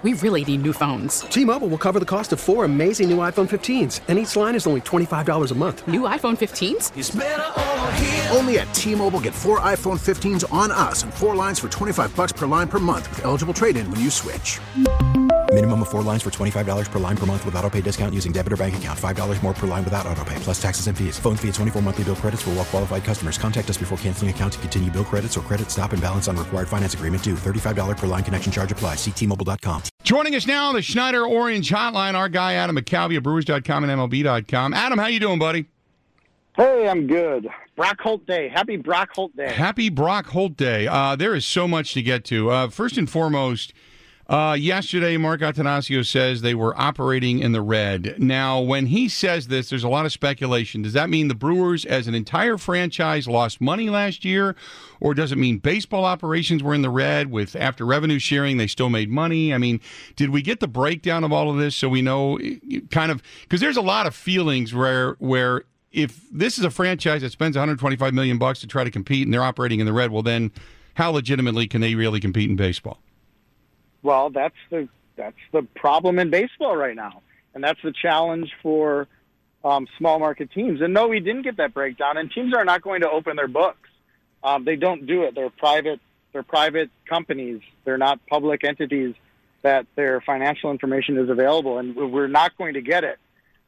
We really need new phones. T-Mobile will cover the cost of 4 amazing new iPhone 15s, and each line is only $25 a month. New iPhone 15s? It's better over here. Only at T-Mobile, get 4 iPhone 15s on us and 4 lines for $25 per line per month with eligible trade-in when you switch. Minimum of 4 lines for $25 per line per month with autopay discount using debit or bank account. $5 more per line without autopay, plus taxes and fees. Phone fee at 24 monthly bill credits for well-qualified customers. Contact us before canceling account to continue bill credits or credit stop and balance on required finance agreement due. $35 per line connection charge applies. See T-Mobile.com. Joining us now on the Schneider Orange Hotline, our guy Adam McCalvey of Brewers.com and MLB.com. Adam, how you doing, buddy? Hey, I'm good. Brock Holt Day. Happy Brock Holt Day. Happy Brock Holt Day. There is so much to get to. First and foremost, yesterday, Mark Attanasio says they were operating in the red. Now, when he says this, there's a lot of speculation. Does that mean the Brewers as an entire franchise lost money last year? Or does it mean baseball operations were in the red with after revenue sharing, they still made money? I mean, did we get the breakdown of all of this so we know kind of – because there's a lot of feelings where if this is a franchise that spends $125 million to try to compete and they're operating in the red, well, then how legitimately can they really compete in baseball? Well, that's the problem in baseball right now, and that's the challenge for small market teams. And no, we didn't get that breakdown, and teams are not going to open their books. They don't do it. They're private companies. They're not public entities that their financial information is available, and we're not going to get it.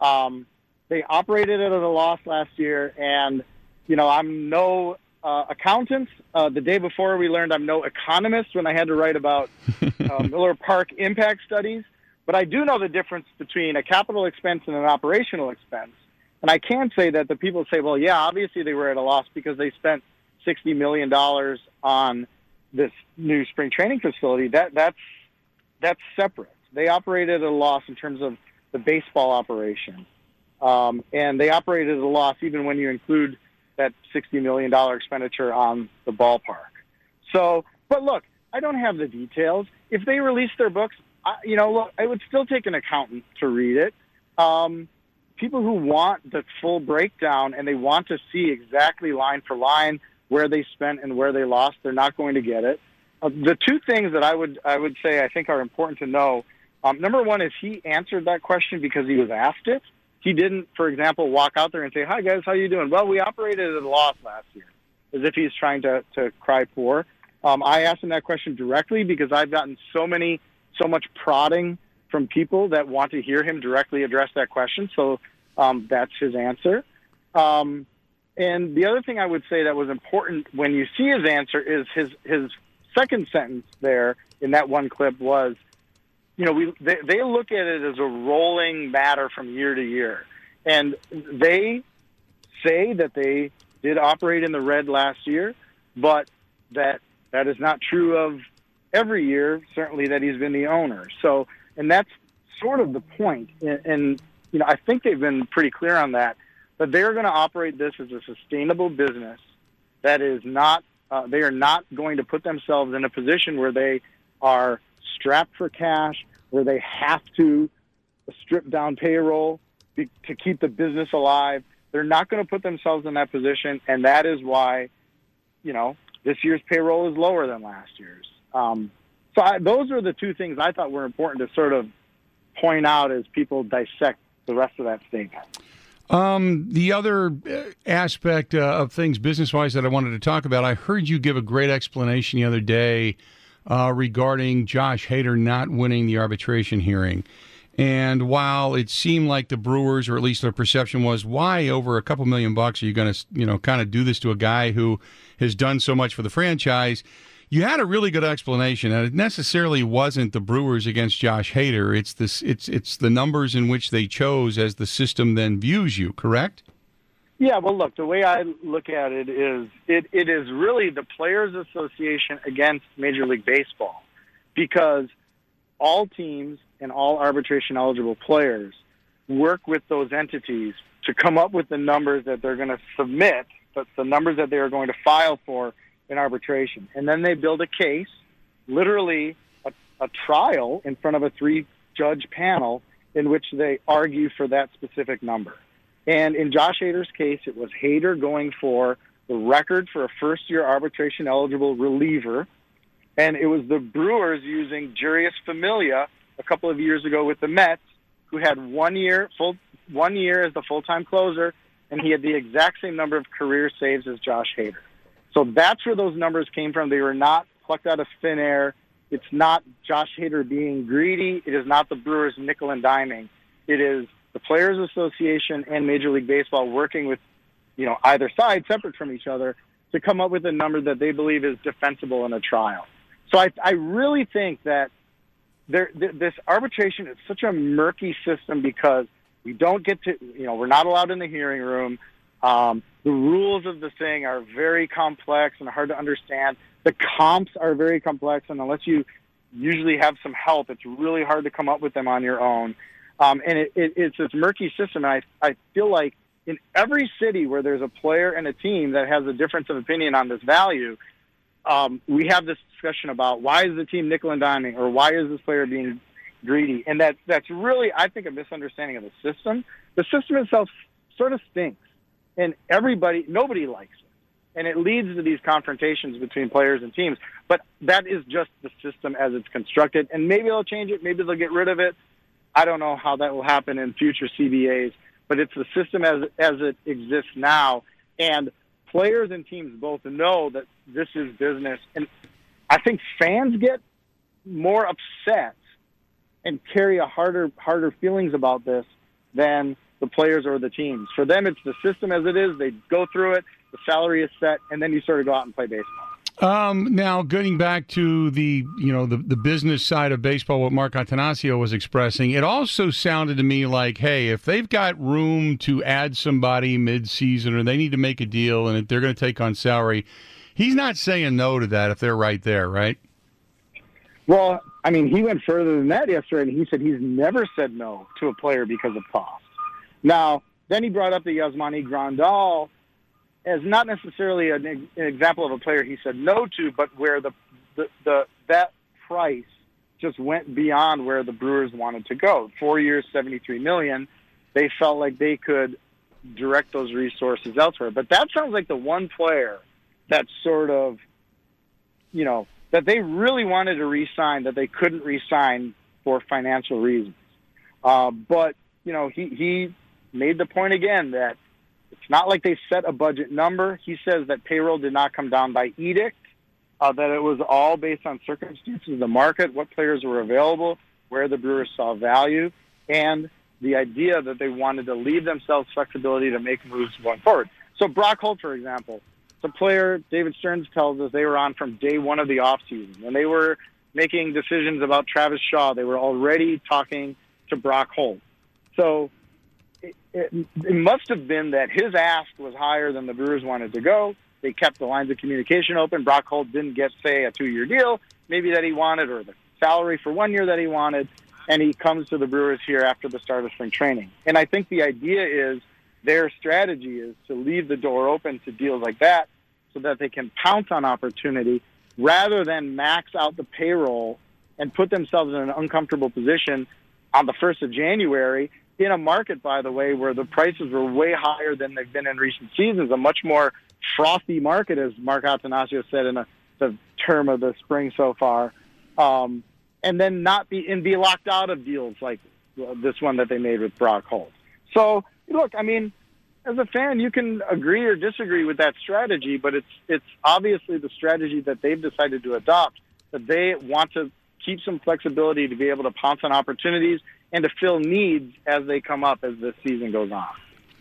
They operated at a loss last year, and I'm no accountant. The day before, we learned I'm no economist when I had to write about Miller Park impact studies. But I do know the difference between a capital expense and an operational expense. And I can say that the people say, well, yeah, obviously they were at a loss because they spent $60 million on this new spring training facility. That's separate. They operated at a loss in terms of the baseball operation. And they operated at a loss even when you include that $60 million expenditure on the ballpark. So, but look, I don't have the details. If they release their books, look, I would still take an accountant to read it. People who want the full breakdown and they want to see exactly line for line where they spent and where they lost, they're not going to get it. The two things that I would say I think are important to know, number one is he answered that question because he was asked it. He didn't, for example, walk out there and say, hi, guys, how you doing? Well, we operated at a loss last year, as if he's trying to cry poor. I asked him that question directly because I've gotten so much prodding from people that want to hear him directly address that question. So that's his answer. And the other thing I would say that was important when you see his answer is his second sentence there in that one clip was, they look at it as a rolling matter from year to year. And they say that they did operate in the red last year, but that is not true of every year, certainly that he's been the owner. So, and that's sort of the point. And I think they've been pretty clear on that they're going to operate this as a sustainable business that is not, they are not going to put themselves in a position where they are strapped for cash, where they have to strip down payroll to keep the business alive. They're not going to put themselves in that position, and that is why, this year's payroll is lower than last year's. Those are the two things I thought were important to sort of point out as people dissect the rest of that statement. The other aspect of things business-wise that I wanted to talk about, I heard you give a great explanation the other day regarding Josh Hader not winning the arbitration hearing. And while it seemed like the Brewers, or at least their perception was, why over a couple $1 million are you going to, kind of do this to a guy who has done so much for the franchise? You had a really good explanation, and it necessarily wasn't the Brewers against Josh Hader. It's the numbers in which they chose as the system then views you, correct? Yeah, well, look, the way I look at it is it is really the Players Association against Major League Baseball, because all teams and all arbitration-eligible players work with those entities to come up with the numbers that they're going to submit, but the numbers that they are going to file for in arbitration. And then they build a case, literally a trial in front of a 3-judge panel in which they argue for that specific number. And in Josh Hader's case, it was Hader going for the record for a first-year arbitration-eligible reliever, and it was the Brewers using Jurius Familia couple of years ago with the Mets, who had 1 year as the full-time closer, and he had the exact same number of career saves as Josh Hader. So that's where those numbers came from. They were not plucked out of thin air. It's not Josh Hader being greedy. It is not the Brewers nickel and diming. It is the Players Association and Major League Baseball working with, either side, separate from each other, to come up with a number that they believe is defensible in a trial. So I really think that this arbitration is such a murky system because we don't get to, we're not allowed in the hearing room. The rules of the thing are very complex and hard to understand. The comps are very complex, and unless you usually have some help, it's really hard to come up with them on your own. And it's this murky system, and I feel like in every city where there's a player and a team that has a difference of opinion on this value, we have this discussion about why is the team nickel and diming, or why is this player being greedy? And that's really, I think, a misunderstanding of the system. The system itself sort of stinks, and nobody likes it. And it leads to these confrontations between players and teams. But that is just the system as it's constructed. And maybe they'll change it. Maybe they'll get rid of it. I don't know how that will happen in future CBAs. But it's the system as it exists now. And players and teams both know that this is business. And I think fans get more upset and carry a harder feelings about this than the players or the teams. For them, it's the system as it is. They go through it. The salary is set, and then you sort of go out and play baseball. Now, getting back to the business side of baseball, what Mark Attanasio was expressing, it also sounded to me like, hey, if they've got room to add somebody mid-season or they need to make a deal and if they're going to take on salary, he's not saying no to that if they're right there, right? Well, I mean, he went further than that yesterday, and he said he's never said no to a player because of cost. Now, then he brought up the Yasmani Grandal as not necessarily an example of a player he said no to, but where that price just went beyond where the Brewers wanted to go. 4 years, $73 million. They felt like they could direct those resources elsewhere. But that sounds like the one player that sort of, that they really wanted to re-sign, that they couldn't re-sign for financial reasons. But, he made the point again that it's not like they set a budget number. He says that payroll did not come down by edict, that it was all based on circumstances of the market, what players were available, where the Brewers saw value, and the idea that they wanted to leave themselves flexibility to make moves going forward. So Brock Holt, for example, it's a player, David Stearns tells us, they were on from day one of the offseason. When they were making decisions about Travis Shaw, they were already talking to Brock Holt. So it must have been that his ask was higher than the Brewers wanted to go. They kept the lines of communication open. Brock Holt didn't get, say, a 2-year deal, maybe that he wanted, or the salary for 1 year that he wanted, and he comes to the Brewers here after the start of spring training. And I think the idea is their strategy is to leave the door open to deals like that so that they can pounce on opportunity rather than max out the payroll and put themselves in an uncomfortable position on the 1st of January in a market, by the way, where the prices were way higher than they've been in recent seasons, a much more frothy market, as Mark Attanasio said in the term of the spring so far, and then be locked out of deals like this one that they made with Brock Holt. So, look, I mean, as a fan, you can agree or disagree with that strategy, but it's obviously the strategy that they've decided to adopt, that they want to keep some flexibility to be able to pounce on opportunities and to fill needs as they come up as this season goes on.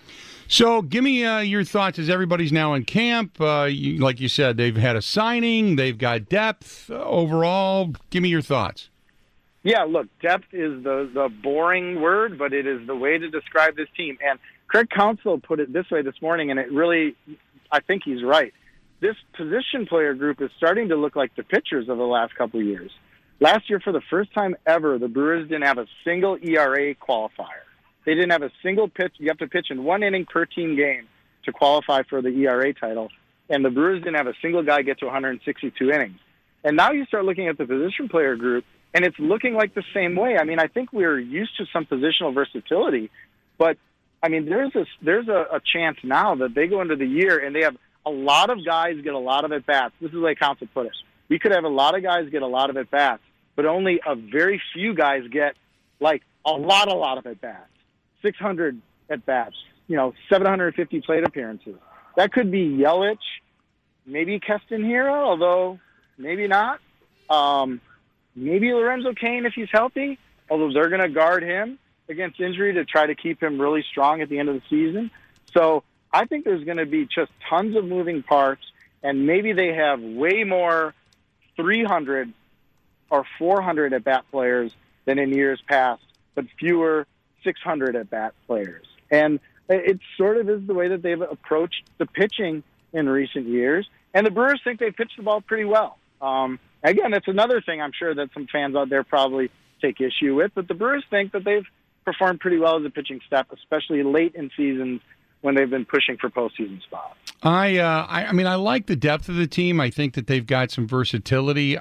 So give me your thoughts as everybody's now in camp. Like you said, they've had a signing. They've got depth overall. Give me your thoughts. Yeah, look, depth is the boring word, but it is the way to describe this team. And Craig Counsell put it this way this morning, and it really, I think he's right. This position player group is starting to look like the pitchers of the last couple of years. Last year, for the first time ever, the Brewers didn't have a single ERA qualifier. They didn't have a single pitch. You have to pitch in 1 inning per team game to qualify for the ERA title. And the Brewers didn't have a single guy get to 162 innings. And now you start looking at the position player group, and it's looking like the same way. I mean, I think we're used to some positional versatility, but, I mean, there's a chance now that they go into the year and they have a lot of guys get a lot of at-bats. This is the way Counsell put it. We could have a lot of guys get a lot of at-bats, but only a very few guys get like a lot of at-bats, 600 at-bats, 750 plate appearances. That could be Yelich, maybe Keston Hiura, although maybe not. Maybe Lorenzo Cain if he's healthy, although they're going to guard him against injury to try to keep him really strong at the end of the season. So I think there's going to be just tons of moving parts, and maybe they have way more 300 or 400 at-bat players than in years past, but fewer 600 at-bat players. And it sort of is the way that they've approached the pitching in recent years. And the Brewers think they pitched the ball pretty well. Again, that's another thing I'm sure that some fans out there probably take issue with, but the Brewers think that they've performed pretty well as a pitching staff, especially late in seasons when they've been pushing for postseason spots. I mean, I like the depth of the team. I think that they've got some versatility.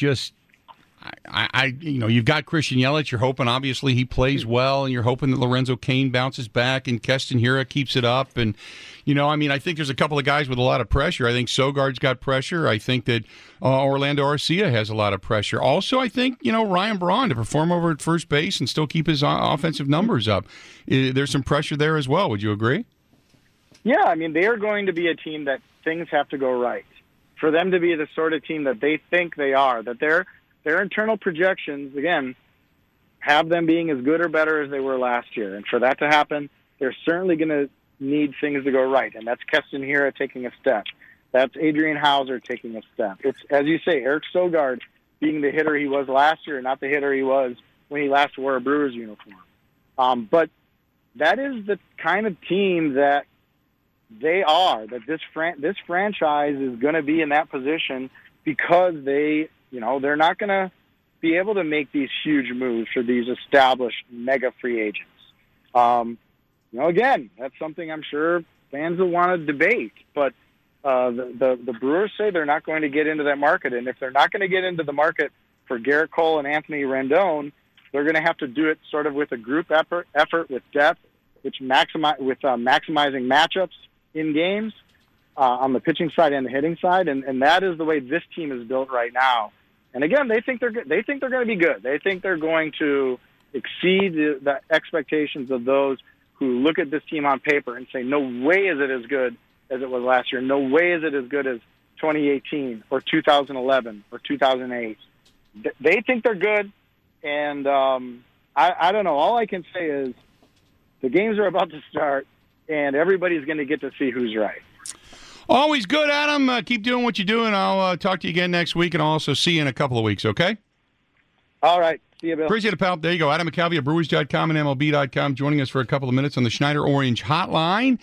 You've got Christian Yelich. You're hoping, obviously, he plays well, and you're hoping that Lorenzo Cain bounces back and Keston Hiura keeps it up. And, I think there's a couple of guys with a lot of pressure. I think Sogard's got pressure. I think that Orlando Arcia has a lot of pressure. Also, I think, Ryan Braun to perform over at first base and still keep his offensive numbers up. There's some pressure there as well. Would you agree? Yeah, I mean, they are going to be a team that things have to go right. For them to be the sort of team that they think they are, that their internal projections, again, have them being as good or better as they were last year. And for that to happen, they're certainly going to need things to go right. And that's Keston Hiura taking a step. That's Adrian Hauser taking a step. It's, as you say, Eric Sogard being the hitter he was last year, not the hitter he was when he last wore a Brewers uniform. But that is the kind of team that they are, that this franchise is going to be in that position because they're not going to be able to make these huge moves for these established mega free agents. Again, that's something I'm sure fans will want to debate, but the Brewers say they're not going to get into that market. And if they're not going to get into the market for Garrett Cole and Anthony Rendon, they're going to have to do it sort of with a group effort with depth, which maximizing matchups in games on the pitching side and the hitting side, and that is the way this team is built right now. And again, they think they're going to be good. They think they're going to exceed the expectations of those who look at this team on paper and say, no way is it as good as it was last year. No way is it as good as 2018 or 2011 or 2008. They think they're good, and I don't know. All I can say is the games are about to start, and everybody's going to get to see who's right. Always good, Adam. Keep doing what you're doing. I'll talk to you again next week, and I'll also see you in a couple of weeks, okay? All right. See you, Bill. Appreciate it, pal. There you go. Adam McCalvy at Brewers.com and MLB.com joining us for a couple of minutes on the Schneider Orange Hotline.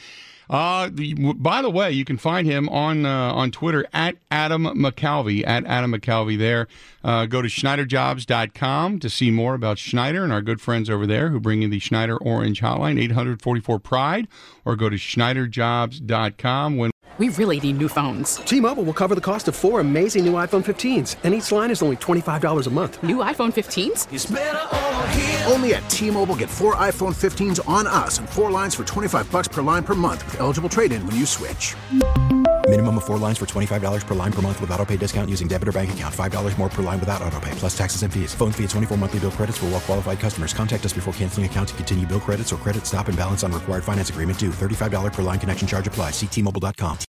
By the way, you can find him on Twitter at Adam McCalvy, there. Go to SchneiderJobs.com to see more about Schneider and our good friends over there who bring you the Schneider Orange Hotline, 844-PRIDE, or go to SchneiderJobs.com. We really need new phones. T-Mobile will cover the cost of 4 amazing new iPhone 15s, and each line is only $25 a month. New iPhone 15s? It's better over here. Only at T-Mobile, get 4 iPhone 15s on us and 4 lines for $25 per line per month with eligible trade-in when you switch. Minimum of 4 lines for $25 per line per month with autopay discount using debit or bank account. $5 more per line without autopay, plus taxes and fees. Phone fee at 24 monthly bill credits for well-qualified customers. Contact us before canceling account to continue bill credits or credit stop and balance on required finance agreement due. $35 per line connection charge applies. See T-Mobile.com.